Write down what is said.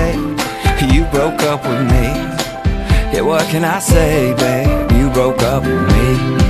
babe? You broke up with me. Yeah, what can I say, babe? You broke up with me.